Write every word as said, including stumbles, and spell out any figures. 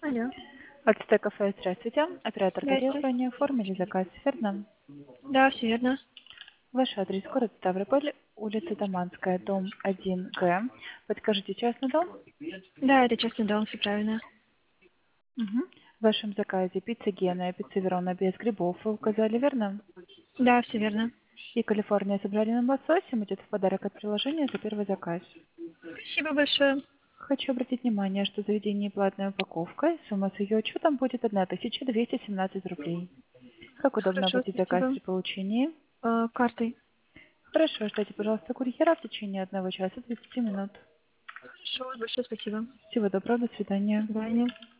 Алло. Ацтек кафе, здравствуйте. Оператор Здрасте. бронирования, оформили заказ, верно? Да, все верно. Ваш адрес город Ставрополь, улица Таманская, дом один Г. Подскажите, частный дом? Да, это частный дом, все правильно. Угу. В вашем заказе пицца Гена, пицца Верона без грибов вы указали, верно? Да, все верно. И Калифорния с обжаренным лососем идет в подарок от приложения за первый заказ. Спасибо большое. Хочу обратить внимание, что заведение платная упаковка, и сумма с ее учетом будет тысяча двести семнадцать рублей. Как удобно Хорошо, оплатить заказ спасибо. при получении? Э, картой. Хорошо, ждите, пожалуйста, курьера в течение одного часа тридцати минут. Хорошо, большое спасибо. Всего доброго, до До свидания. свидания.